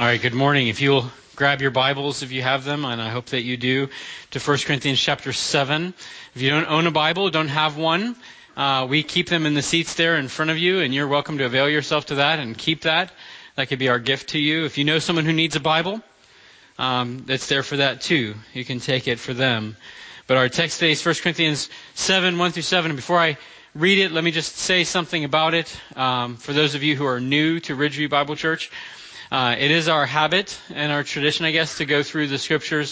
right, good morning. If you'll grab your Bibles if you have them, and I hope that you do, to 1 Corinthians chapter 7. If you don't own a Bible, don't have one, we keep them in the seats there in front of you, and you're welcome to avail yourself to that and keep that. That could be our gift to you. If you know someone who needs a Bible, that's there for that too. You can take it for them. But our text today is 1 Corinthians 7, 1 through 7. And before I read it, let me just say something about it. For those of you who are new to Ridgeview Bible Church, it is our habit and our tradition, I guess, to go through the scriptures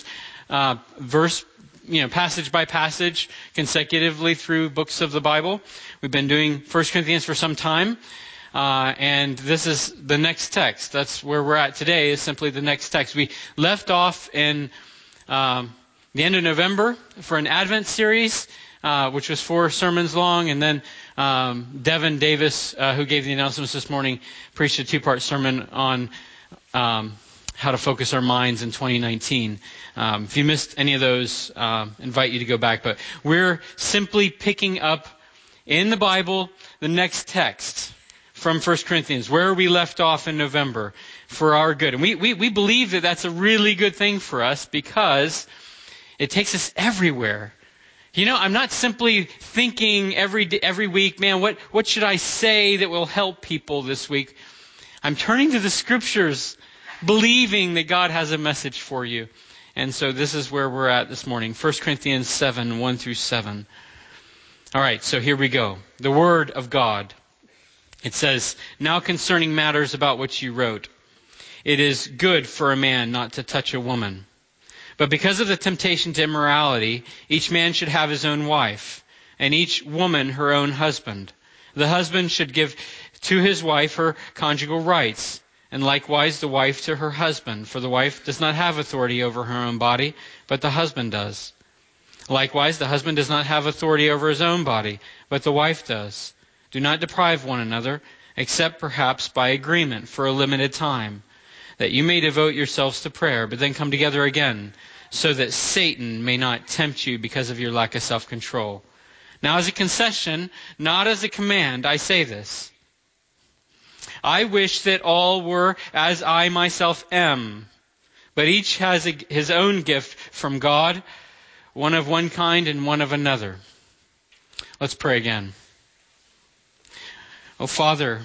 passage by passage consecutively through books of the Bible. We've been doing 1 Corinthians for some time, and this is the next text. That's where we're at today, is simply the next text. We left off in the end of November for an Advent series, which was 4 sermons long, and then Devin Davis, who gave the announcements this morning, preached a 2-part sermon on how to focus our minds in 2019. If you missed any of those, invite you to go back. But we're simply picking up in the Bible the next text from 1 Corinthians, where we left off in November, for our good. And we believe that that's a really good thing for us because it takes us everywhere. You know, I'm not simply thinking every week, man, what should I say that will help people this week? I'm turning to the scriptures, believing that God has a message for you. And so this is where we're at this morning. 1 Corinthians 7, 1 through 7. All right, so here we go. The Word of God. It says, "Now concerning matters about which you wrote, it is good for a man not to touch a woman. But because of the temptation to immorality, each man should have his own wife, and each woman her own husband. The husband should give to his wife her conjugal rights, and likewise the wife to her husband. For the wife does not have authority over her own body, but the husband does. Likewise, the husband does not have authority over his own body, but the wife does. Do not deprive one another, except perhaps by agreement for a limited time, that you may devote yourselves to prayer, but then come together again, so that Satan may not tempt you because of your lack of self-control. Now as a concession, not as a command, I say this. I wish that all were as I myself am, but each has his own gift from God, one of one kind and one of another." Let's pray again. Oh Father,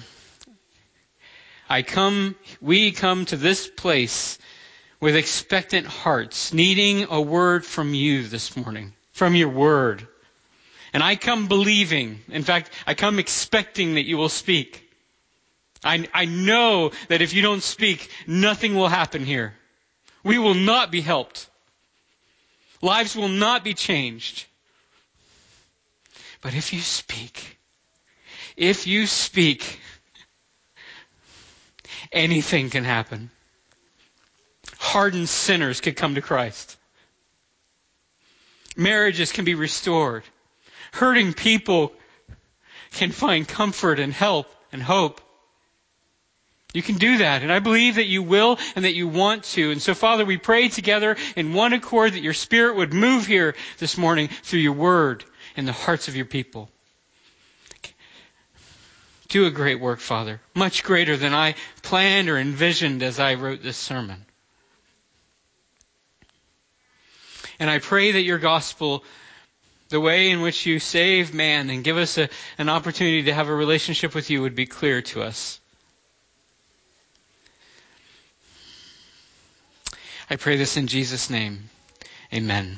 we come to this place with expectant hearts, needing a word from you this morning, from your word. And I come believing, in fact, I come expecting that you will speak. I know that if you don't speak, nothing will happen here. We will not be helped. Lives will not be changed. But if you speak, anything can happen. Hardened sinners could come to Christ. Marriages can be restored. Hurting people can find comfort and help and hope. You can do that, and I believe that you will and that you want to. And so, Father, we pray together in one accord that your Spirit would move here this morning through your word in the hearts of your people. Do a great work, Father, much greater than I planned or envisioned as I wrote this sermon. And I pray that your gospel, the way in which you save man and give us an opportunity to have a relationship with you, would be clear to us. I pray this in Jesus' name. Amen.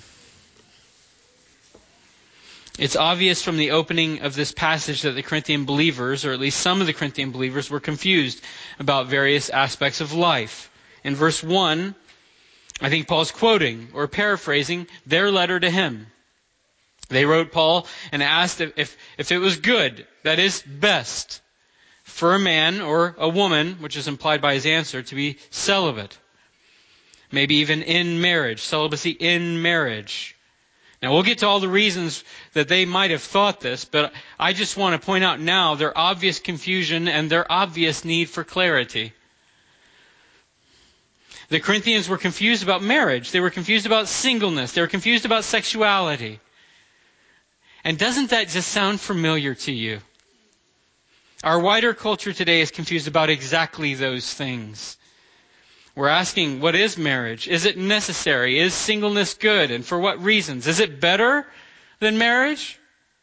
It's obvious from the opening of this passage that the Corinthian believers, or at least some of the Corinthian believers, were confused about various aspects of life. In verse 1, I think Paul's quoting or paraphrasing their letter to him. They wrote Paul and asked if it was good, that is, best, for a man or a woman, which is implied by his answer, to be celibate. Maybe even in marriage, celibacy in marriage. Now we'll get to all the reasons that they might have thought this, but I just want to point out now their obvious confusion and their obvious need for clarity. The Corinthians were confused about marriage. They were confused about singleness. They were confused about sexuality. And doesn't that just sound familiar to you? Our wider culture today is confused about exactly those things. We're asking, what is marriage? Is it necessary? Is singleness good? And for what reasons? Is it better than marriage?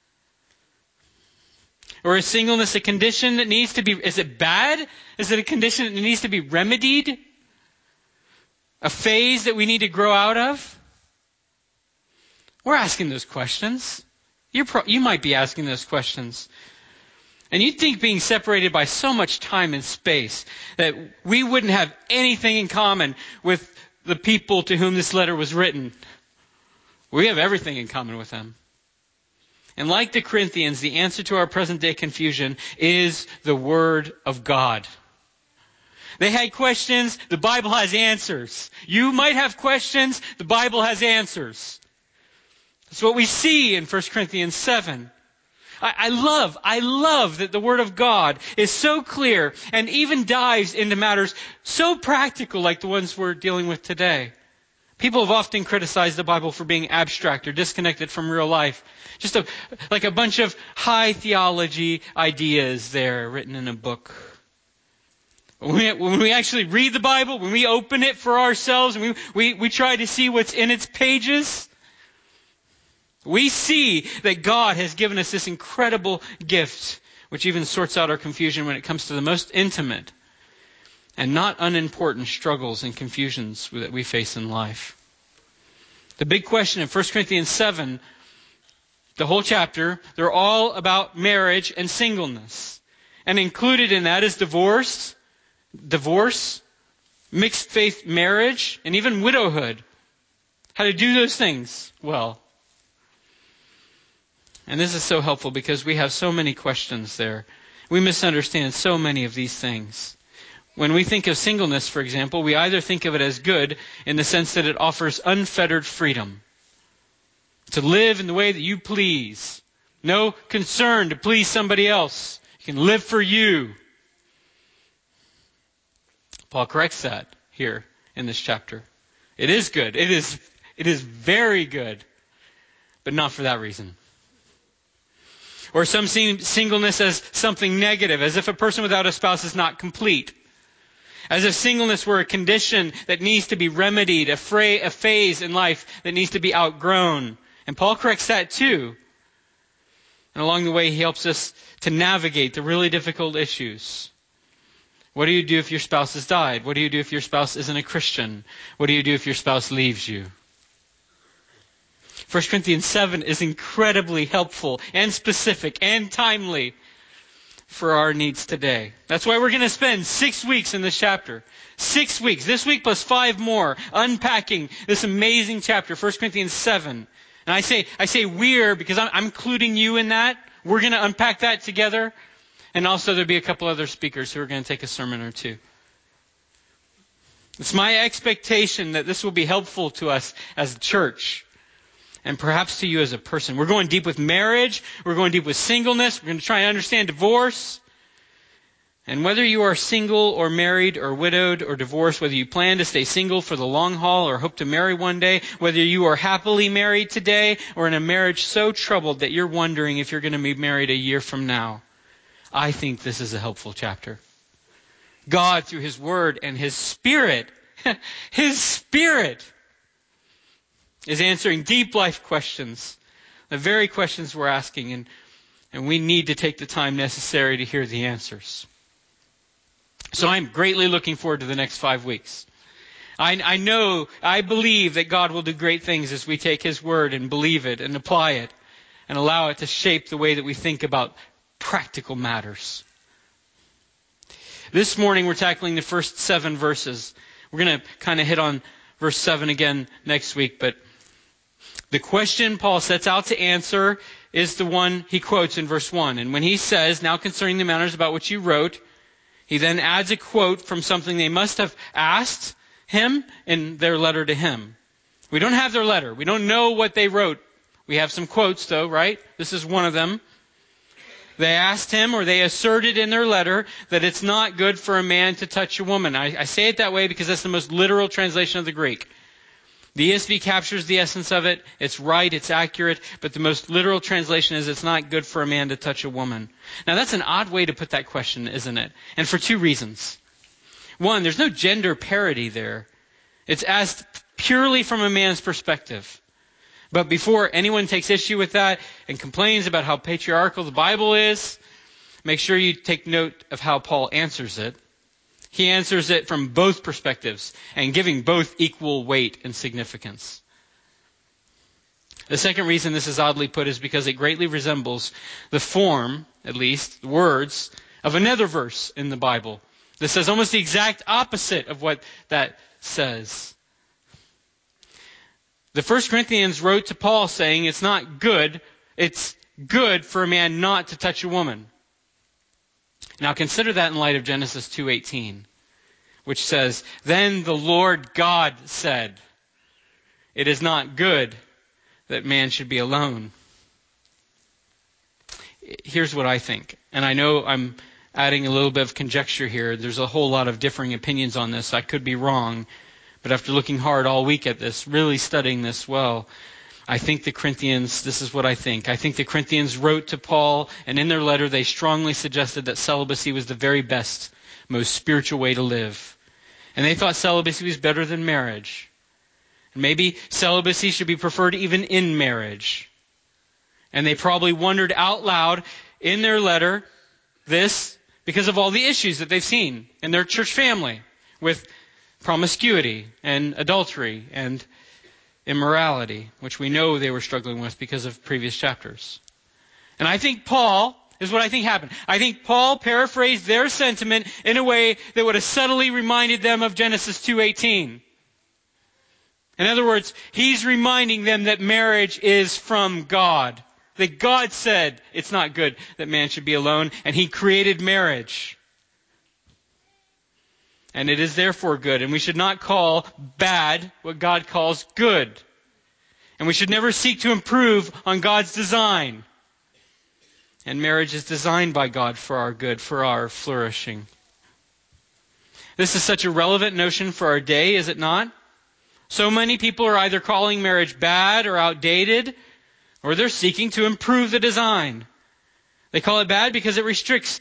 Or is singleness a condition that needs to be, is it bad? Is it a condition that needs to be remedied? A phase that we need to grow out of? We're asking those questions. You might be asking those questions. And you'd think being separated by so much time and space that we wouldn't have anything in common with the people to whom this letter was written. We have everything in common with them. And like the Corinthians, the answer to our present day confusion is the Word of God. They had questions, the Bible has answers. You might have questions, the Bible has answers. That's what we see in 1 Corinthians 7. I love that the Word of God is so clear and even dives into matters so practical like the ones we're dealing with today. People have often criticized the Bible for being abstract or disconnected from real life. Just like a bunch of high theology ideas there written in a book. When we actually read the Bible, when we open it for ourselves, and we try to see what's in its pages, we see that God has given us this incredible gift, which even sorts out our confusion when it comes to the most intimate and not unimportant struggles and confusions that we face in life. The big question in 1 Corinthians 7, the whole chapter, they're all about marriage and singleness. And included in that is divorce, mixed faith marriage, and even widowhood. How to do those things well. And this is so helpful because we have so many questions there. We misunderstand so many of these things. When we think of singleness, for example, we either think of it as good in the sense that it offers unfettered freedom. To live in the way that you please. No concern to please somebody else. You can live for you. Paul corrects that here in this chapter. It is good. It is very good. But not for that reason. Or some see singleness as something negative, as if a person without a spouse is not complete. As if singleness were a condition that needs to be remedied, a phase in life that needs to be outgrown. And Paul corrects that too. And along the way, he helps us to navigate the really difficult issues. What do you do if your spouse has died? What do you do if your spouse isn't a Christian? What do you do if your spouse leaves you? 1 Corinthians 7 is incredibly helpful and specific and timely for our needs today. That's why we're going to spend 6 weeks in this chapter. 6 weeks. This week plus 5 more unpacking this amazing chapter, 1 Corinthians 7. And I say we're because I'm including you in that. We're going to unpack that together. And also there'll be a couple other speakers who are going to take a sermon or two. It's my expectation that this will be helpful to us as a church. And perhaps to you as a person. We're going deep with marriage. We're going deep with singleness. We're going to try and understand divorce. And whether you are single or married or widowed or divorced, whether you plan to stay single for the long haul or hope to marry one day, whether you are happily married today or in a marriage so troubled that you're wondering if you're going to be married a year from now, I think this is a helpful chapter. God, through His Word and His Spirit, His Spirit, is answering deep life questions, the very questions we're asking, and we need to take the time necessary to hear the answers. So I'm greatly looking forward to the next 5 weeks. I believe that God will do great things as we take His Word and believe it and apply it and allow it to shape the way that we think about practical matters. This morning we're tackling the first 7 verses. We're going to kind of hit on verse 7 again next week, but the question Paul sets out to answer is the one he quotes in verse 1. And when he says, now concerning the matters about which you wrote, he then adds a quote from something they must have asked him in their letter to him. We don't have their letter. We don't know what they wrote. We have some quotes though, right? This is one of them. They asked him, or they asserted in their letter, that it's not good for a man to touch a woman. I say it that way because that's the most literal translation of the Greek. The ESV captures the essence of it. It's right, it's accurate, but the most literal translation is it's not good for a man to touch a woman. Now that's an odd way to put that question, isn't it? And for 2 reasons. One, there's no gender parity there. It's asked purely from a man's perspective. But before anyone takes issue with that and complains about how patriarchal the Bible is, make sure you take note of how Paul answers it. He answers it from both perspectives and giving both equal weight and significance. The second reason this is oddly put is because it greatly resembles the form, at least, the words, of another verse in the Bible. This says almost the exact opposite of what that says. The First Corinthians wrote to Paul saying it's good for a man not to touch a woman. Now consider that in light of Genesis 2:18, which says, "Then the Lord God said, it is not good that man should be alone." Here's what I think, and I know I'm adding a little bit of conjecture here. There's a whole lot of differing opinions on this. I could be wrong, but after looking hard all week at this, really studying this well, I think the Corinthians, this is what I think. I think the Corinthians wrote to Paul, and in their letter they strongly suggested that celibacy was the very best, most spiritual way to live. And they thought celibacy was better than marriage. And maybe celibacy should be preferred even in marriage. And they probably wondered out loud in their letter this because of all the issues that they've seen in their church family with promiscuity and adultery and immorality, which we know they were struggling with because of previous chapters. And I think Paul, is what I think happened. I think Paul paraphrased their sentiment in a way that would have subtly reminded them of Genesis 2:18. In other words, he's reminding them that marriage is from God. That God said it's not good that man should be alone, and he created marriage. And it is therefore good. And we should not call bad what God calls good. And we should never seek to improve on God's design. And marriage is designed by God for our good, for our flourishing. This is such a relevant notion for our day, is it not? So many people are either calling marriage bad or outdated, or they're seeking to improve the design. They call it bad because it restricts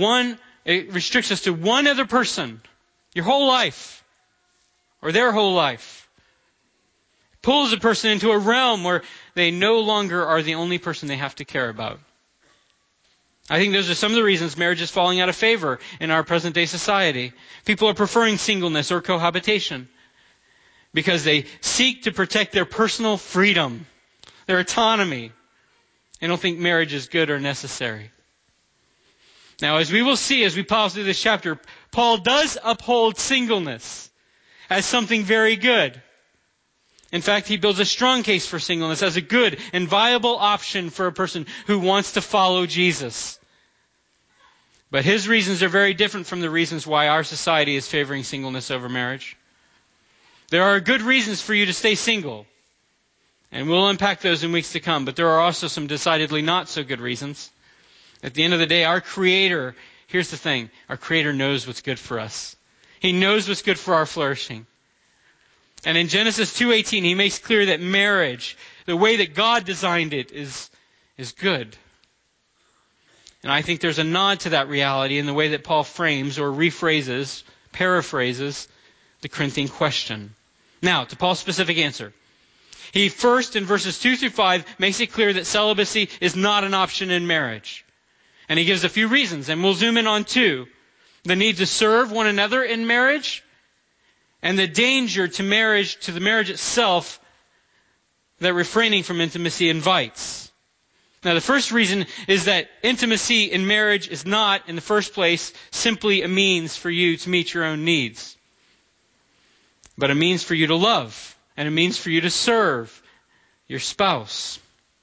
us to one other person. Your whole life, or their whole life. It pulls a person into a realm where they no longer are the only person they have to care about. I think those are some of the reasons marriage is falling out of favor in our present day society. People are preferring singleness or cohabitation because they seek to protect their personal freedom, their autonomy. They don't think marriage is good or necessary. Now, as we will see as we pause through this chapter, Paul does uphold singleness as something very good. In fact, he builds a strong case for singleness as a good and viable option for a person who wants to follow Jesus. But his reasons are very different from the reasons why our society is favoring singleness over marriage. There are good reasons for you to stay single, and we'll unpack those in weeks to come, but there are also some decidedly not so good reasons. At the end of the day, our Creator, here's the thing, our Creator knows what's good for us. He knows what's good for our flourishing. And in Genesis 2:18, he makes clear that marriage, the way that God designed it, is good. And I think there's a nod to that reality in the way that Paul frames or rephrases, paraphrases the Corinthian question. Now, to Paul's specific answer. He first, in verses 2 through 5, makes it clear that celibacy is not an option in marriage. And he gives a few reasons, and we'll zoom in on two. The need to serve one another in marriage, and the danger to the marriage itself that refraining from intimacy invites. Now, the first reason is that intimacy in marriage is not, in the first place, simply a means for you to meet your own needs, but a means for you to love, and a means for you to serve your spouse.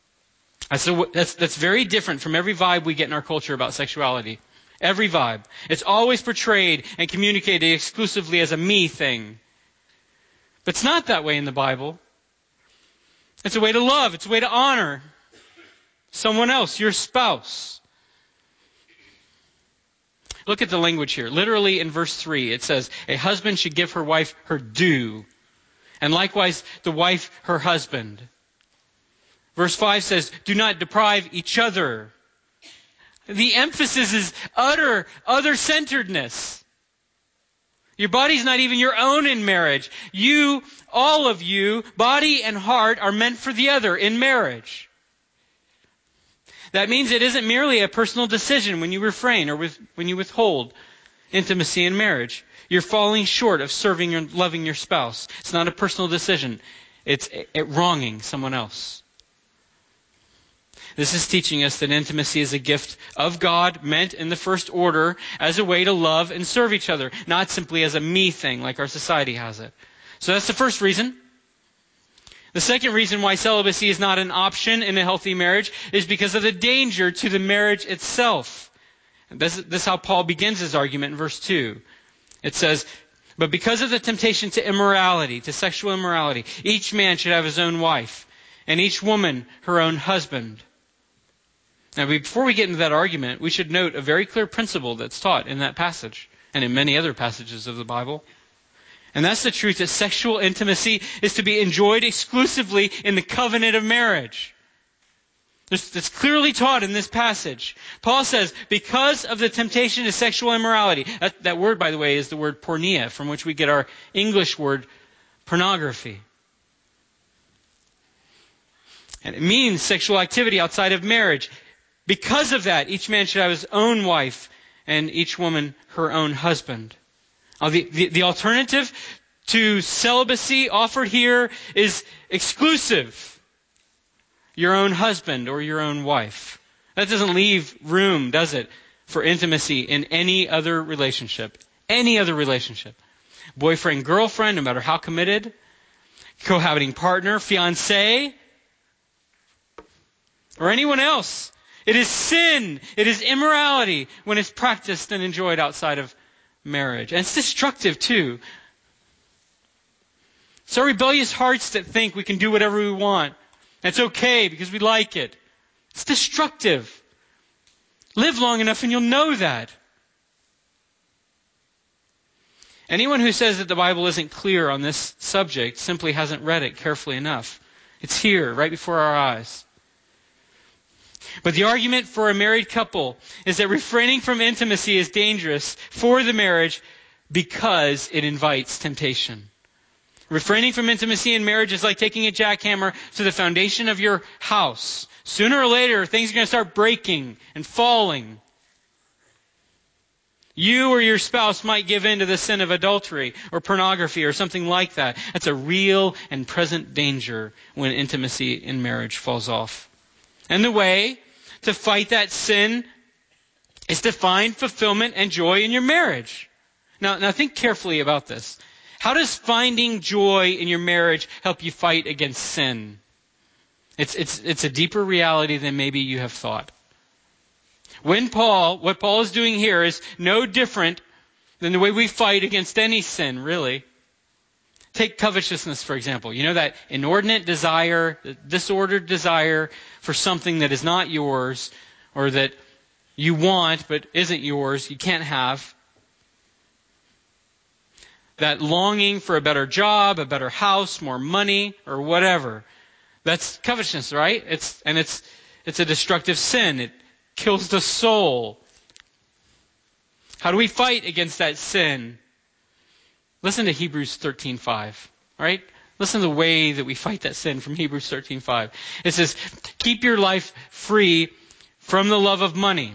That's very different from every vibe we get in our culture about sexuality. Every vibe. It's always portrayed and communicated exclusively as a me thing. But it's not that way in the Bible. It's a way to love. It's a way to honor someone else, your spouse. Look at the language here. Literally in verse 3, it says, a husband should give her wife her due, and likewise the wife her husband. Verse 5 says, do not deprive each other. The emphasis is utter other-centeredness. Your body's not even your own in marriage. You, all of you, body and heart, are meant for the other in marriage. That means it isn't merely a personal decision when you refrain or when you withhold intimacy in marriage. You're falling short of serving and loving your spouse. It's not a personal decision. It's wronging someone else. This is teaching us that intimacy is a gift of God, meant in the first order as a way to love and serve each other, not simply as a me thing like our society has it. So that's the first reason. The second reason why celibacy is not an option in a healthy marriage is because of the danger to the marriage itself. This is how Paul begins his argument in verse 2. It says, "But because of the temptation to immorality, to sexual immorality, each man should have his own wife, and each woman her own husband." Now, before we get into that argument, we should note a very clear principle that's taught in that passage and in many other passages of the Bible. And that's the truth that sexual intimacy is to be enjoyed exclusively in the covenant of marriage. It's clearly taught in this passage. Paul says, because of the temptation to sexual immorality. That word, by the way, is the word porneia, from which we get our English word pornography. And it means sexual activity outside of marriage. Because of that, each man should have his own wife and each woman her own husband. Now, the alternative to celibacy offered here is exclusive. Your own husband or your own wife. That doesn't leave room, does it, for intimacy in any other relationship. Any other relationship. Boyfriend, girlfriend, no matter how committed. Cohabiting partner, fiancé, or anyone else. It is sin. It is immorality when it's practiced and enjoyed outside of marriage. And it's destructive too. It's our rebellious hearts that think we can do whatever we want. It's okay because we like it. It's destructive. Live long enough and you'll know that. Anyone who says that the Bible isn't clear on this subject simply hasn't read it carefully enough. It's here, right before our eyes. But the argument for a married couple is that refraining from intimacy is dangerous for the marriage because it invites temptation. Refraining from intimacy in marriage is like taking a jackhammer to the foundation of your house. Sooner or later, things are going to start breaking and falling. You or your spouse might give in to the sin of adultery or pornography or something like that. That's a real and present danger when intimacy in marriage falls off. And the way to fight that sin is to find fulfillment and joy in your marriage. Now think carefully about this. How does finding joy in your marriage help you fight against sin? It's a deeper reality than maybe you have thought. What Paul is doing here is no different than the way we fight against any sin, really. Take covetousness, for example. You know, that inordinate desire, disordered desire for something that is not yours, or that you want but isn't yours, you can't have. That longing for a better job, a better house, more money, or whatever. That's covetousness, right? It's a destructive sin. It kills the soul. How do we fight against that sin? Listen to Hebrews 13:5, right? Listen to the way that we fight that sin from Hebrews 13:5. It says, keep your life free from the love of money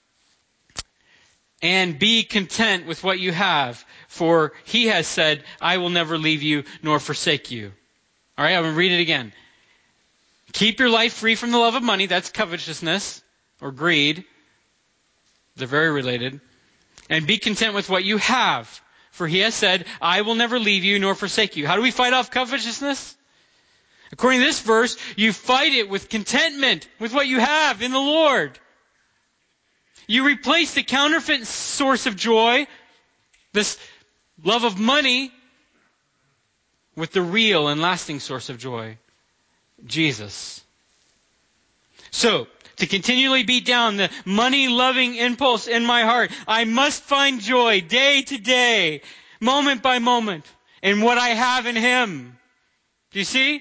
and be content with what you have, for he has said, I will never leave you nor forsake you. All right, I'm going to read it again. Keep your life free from the love of money. That's covetousness or greed. They're very related. And be content with what you have. For he has said, I will never leave you nor forsake you. How do we fight off covetousness? According to this verse, you fight it with contentment with what you have in the Lord. You replace the counterfeit source of joy, this love of money, with the real and lasting source of joy, Jesus. So, to continually beat down the money-loving impulse in my heart, I must find joy day to day, moment by moment, in what I have in Him. Do you see?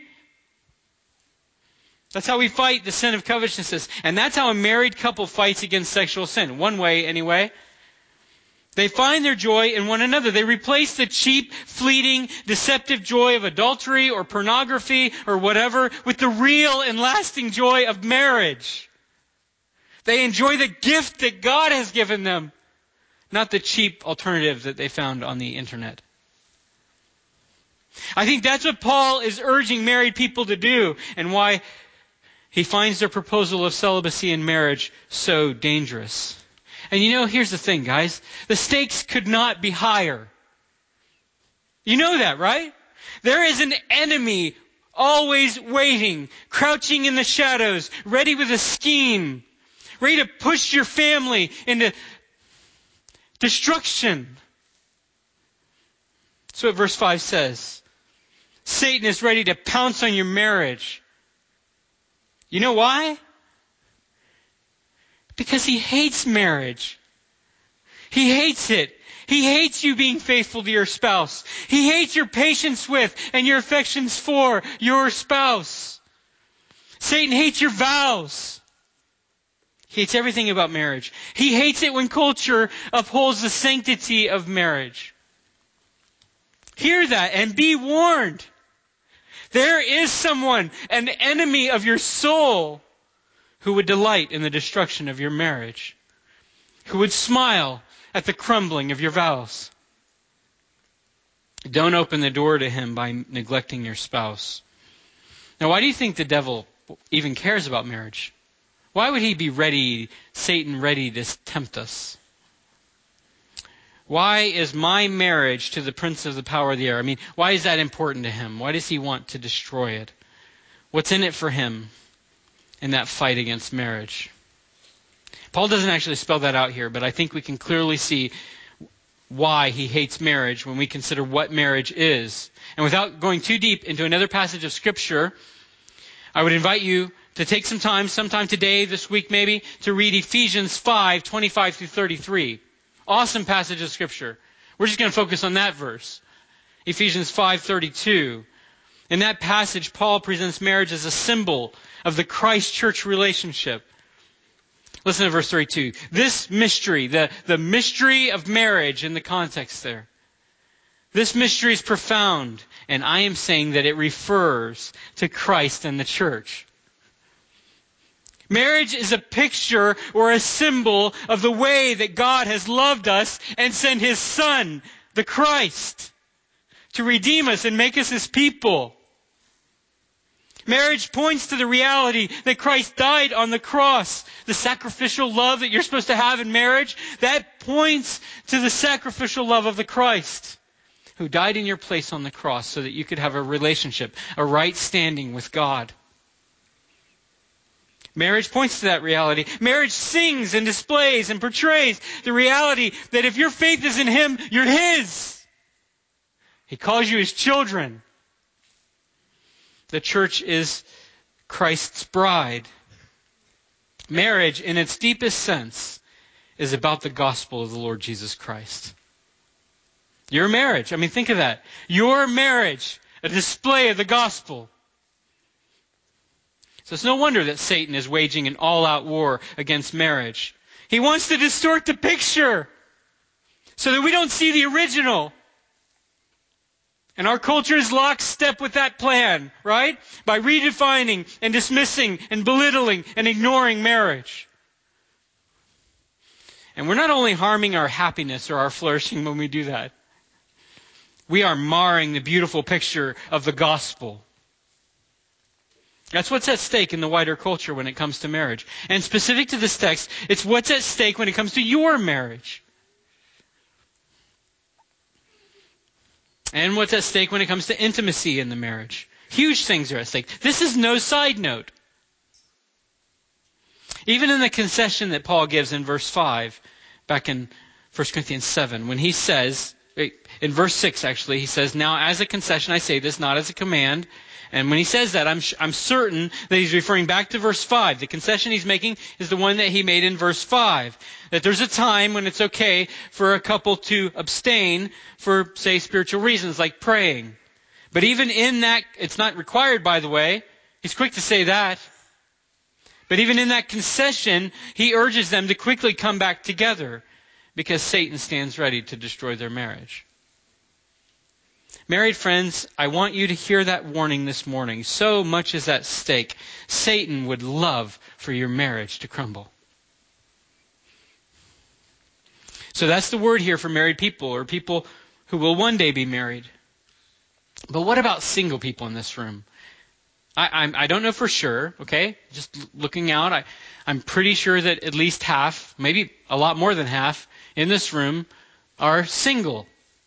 That's how we fight the sin of covetousness. And that's how a married couple fights against sexual sin. One way, anyway. They find their joy in one another. They replace the cheap, fleeting, deceptive joy of adultery or pornography or whatever with the real and lasting joy of marriage. They enjoy the gift that God has given them, not the cheap alternative that they found on the internet. I think that's what Paul is urging married people to do, and why he finds their proposal of celibacy in marriage so dangerous. And here's the thing, guys. The stakes could not be higher. You know that, right? There is an enemy always waiting, crouching in the shadows, ready with a scheme, ready to push your family into destruction. That's what verse 5 says. Satan is ready to pounce on your marriage. You know why? Because he hates marriage. He hates it. He hates you being faithful to your spouse. He hates your patience with and your affections for your spouse. Satan hates your vows. He hates everything about marriage. He hates it when culture upholds the sanctity of marriage. Hear that and be warned. There is someone, an enemy of your soul, who would delight in the destruction of your marriage, who would smile at the crumbling of your vows. Don't open the door to him by neglecting your spouse. Now, why do you think the devil even cares about marriage? Why would he be ready, Satan ready to tempt us? Why is my marriage to the prince of the power of the air? Why is that important to him? Why does he want to destroy it? What's in it for him in that fight against marriage? Paul doesn't actually spell that out here, but I think we can clearly see why he hates marriage when we consider what marriage is. And without going too deep into another passage of Scripture, I would invite you to take some time, sometime today, this week maybe, to read Ephesians 5, 25 through 33. Awesome passage of Scripture. We're just going to focus on that verse. Ephesians 5:32. In that passage, Paul presents marriage as a symbol of the Christ-church relationship. Listen to verse 32. This mystery, the mystery of marriage in the context there. This mystery is profound, and I am saying that it refers to Christ and the church. Marriage is a picture or a symbol of the way that God has loved us and sent His Son, the Christ, to redeem us and make us His people. Marriage points to the reality that Christ died on the cross. The sacrificial love that you're supposed to have in marriage, that points to the sacrificial love of the Christ, who died in your place on the cross so that you could have a relationship, a right standing with God. Marriage points to that reality. Marriage sings and displays and portrays the reality that if your faith is in Him, you're His. He calls you His children. The church is Christ's bride. Marriage, in its deepest sense, is about the gospel of the Lord Jesus Christ. Your marriage, think of that. Your marriage, a display of the gospel. So it's no wonder that Satan is waging an all-out war against marriage. He wants to distort the picture so that we don't see the original. And our culture is lockstep with that plan, right? By redefining and dismissing and belittling and ignoring marriage. And we're not only harming our happiness or our flourishing when we do that. We are marring the beautiful picture of the gospel. That's what's at stake in the wider culture when it comes to marriage. And specific to this text, it's what's at stake when it comes to your marriage. And what's at stake when it comes to intimacy in the marriage. Huge things are at stake. This is no side note. Even in the concession that Paul gives in verse 5, back in 1 Corinthians 7, when he says, in verse 6 actually, he says, now as a concession I say this, not as a command. And when he says that, I'm certain that he's referring back to verse 5. The concession he's making is the one that he made in verse 5. That there's a time when it's okay for a couple to abstain for, say, spiritual reasons, like praying. But even in that, it's not required, by the way. He's quick to say that. But even in that concession, he urges them to quickly come back together. because Satan stands ready to destroy their marriage. Married friends, I want you to hear that warning this morning. So much is at stake. Satan would love for your marriage to crumble. So that's the word here for married people, or people who will one day be married. But what about single people in this room? I don't know for sure, okay? Just looking out, I'm pretty sure that at least half, maybe a lot more than half, in this room are single.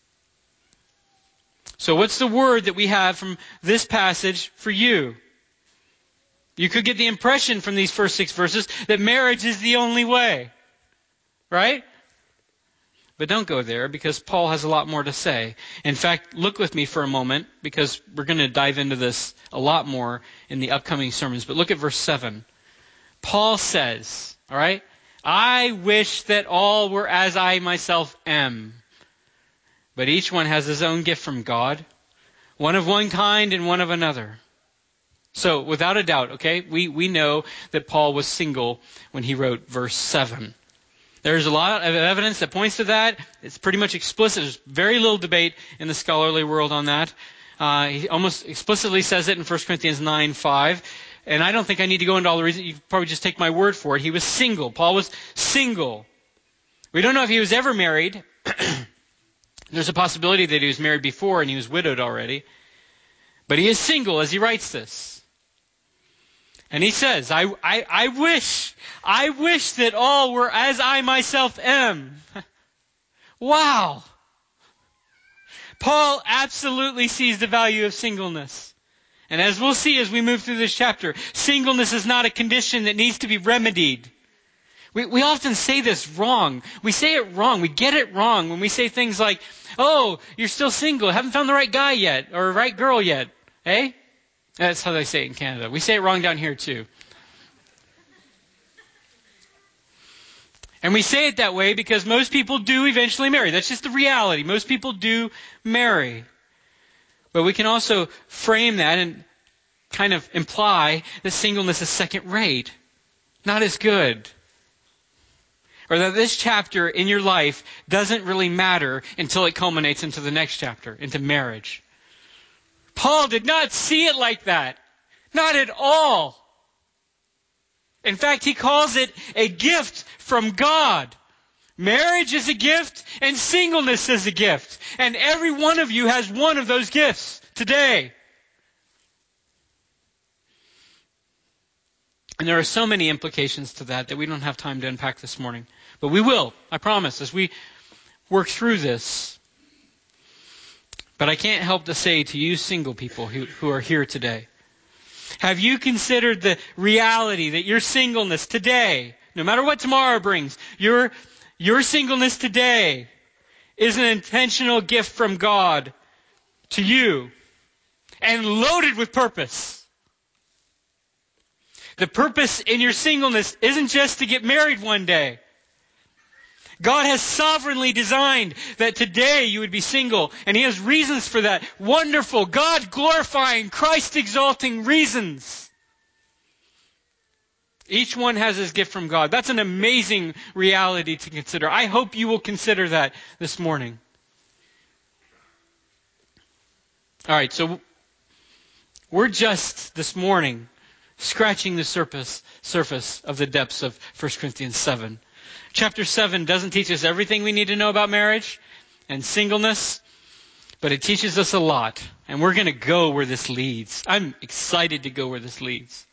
So what's the word that we have from this passage for you? You could get the impression from these first 6 verses that marriage is the only way. Right? But don't go there, because Paul has a lot more to say. In fact, look with me for a moment, because we're going to dive into this a lot more in the upcoming sermons. But look at verse 7. Paul says, all right, I wish that all were as I myself am. But each one has his own gift from God, one of one kind and one of another. So, without a doubt, okay, we know that Paul was single when he wrote verse 7. There's a lot of evidence that points to that. It's pretty much explicit. There's very little debate in the scholarly world on that. He almost explicitly says it in 1 Corinthians 9:5. And I don't think I need to go into all the reasons. You can probably just take my word for it. He was single. Paul was single. We don't know if he was ever married. There's a possibility that he was married before and he was widowed already. But he is single as he writes this. And he says, I wish that all were as I myself am. Wow. Paul absolutely sees the value of singleness. And as we'll see as we move through this chapter, singleness is not a condition that needs to be remedied. We often say this wrong. We say it wrong. We get it wrong when we say things like, oh, you're still single, haven't found the right guy yet, or right girl yet. Eh? That's how they say it in Canada. We say it wrong down here too. And we say it that way because most people do eventually marry. That's just the reality. Most people do marry. But we can also frame that and kind of imply that singleness is second rate, not as good. Or that this chapter in your life doesn't really matter until it culminates into the next chapter, into marriage. Paul did not see it like that. Not at all. In fact, he calls it a gift from God. Marriage is a gift and singleness is a gift. And every one of you has one of those gifts today. And there are so many implications to that we don't have time to unpack this morning. But we will, I promise, as we work through this. But I can't help to say to you single people who are here today, have you considered the reality that your singleness today, no matter what tomorrow brings, your singleness today is an intentional gift from God to you and loaded with purpose? The purpose in your singleness isn't just to get married one day. God has sovereignly designed that today you would be single, and He has reasons for that. Wonderful, God-glorifying, Christ-exalting reasons. Each one has his gift from God. That's an amazing reality to consider. I hope you will consider that this morning. All right, so we're just this morning scratching the surface of the depths of 1 Corinthians 7. Chapter 7 doesn't teach us everything we need to know about marriage and singleness, but it teaches us a lot. And we're going to go where this leads. I'm excited to go where this leads.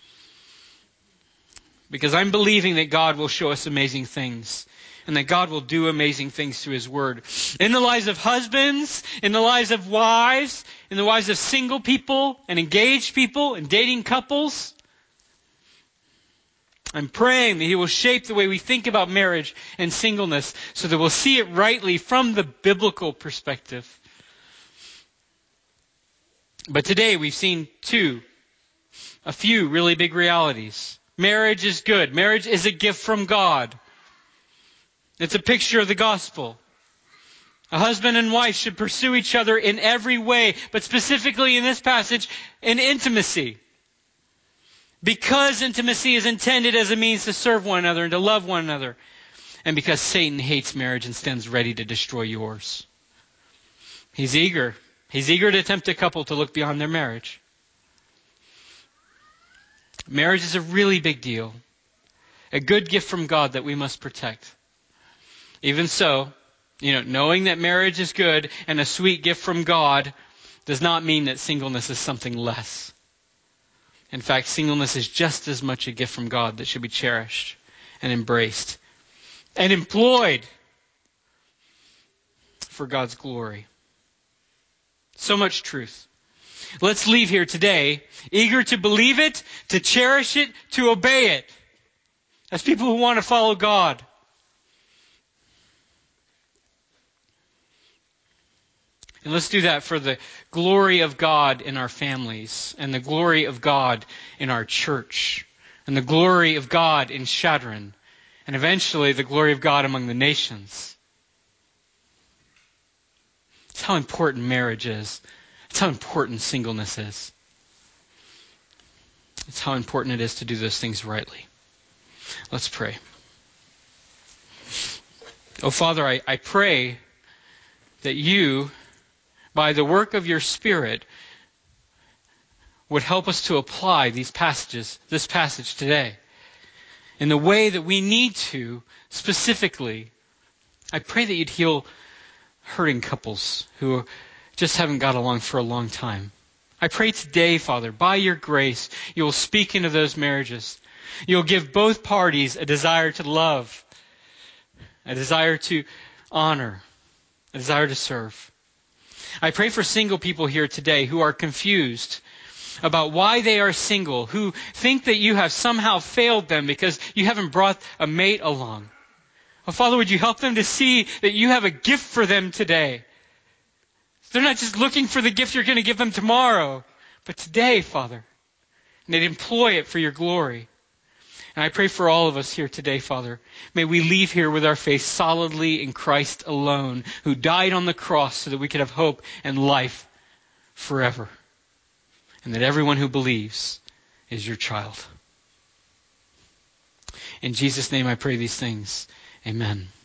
Because I'm believing that God will show us amazing things. And that God will do amazing things through His Word. In the lives of husbands, in the lives of wives, in the lives of single people and engaged people and dating couples. I'm praying that He will shape the way we think about marriage and singleness so that we'll see it rightly from the biblical perspective. But today we've seen a few really big realities. Marriage is good. Marriage is a gift from God. It's a picture of the gospel. A husband and wife should pursue each other in every way, but specifically in this passage, in intimacy. Because intimacy is intended as a means to serve one another and to love one another. and because Satan hates marriage and stands ready to destroy yours. He's eager. He's eager to tempt a couple to look beyond their marriage. Marriage is a really big deal. A good gift from God that we must protect. Even so, knowing that marriage is good and a sweet gift from God does not mean that singleness is something less. In fact, singleness is just as much a gift from God that should be cherished and embraced and employed for God's glory. So much truth. Let's leave here today eager to believe it, to cherish it, to obey it. As people who want to follow God. And let's do that for the glory of God in our families, and the glory of God in our church, and the glory of God in Shadron, and eventually the glory of God among the nations. It's how important marriage is. It's how important singleness is. It's how important it is to do those things rightly. Let's pray. Oh, Father, I pray that you, by the work of your Spirit, would help us to apply this passage today, in the way that we need to, specifically. I pray that you'd heal hurting couples who just haven't got along for a long time. I pray today, Father, by your grace, you will speak into those marriages. You'll give both parties a desire to love, a desire to honor, a desire to serve. I pray for single people here today who are confused about why they are single, who think that you have somehow failed them because you haven't brought a mate along. Oh, Father, would you help them to see that you have a gift for them today? They're not just looking for the gift you're going to give them tomorrow, but today, Father. And they'd employ it for your glory. And I pray for all of us here today, Father. May we leave here with our faith solidly in Christ alone, who died on the cross so that we could have hope and life forever. And that everyone who believes is your child. In Jesus' name I pray these things. Amen.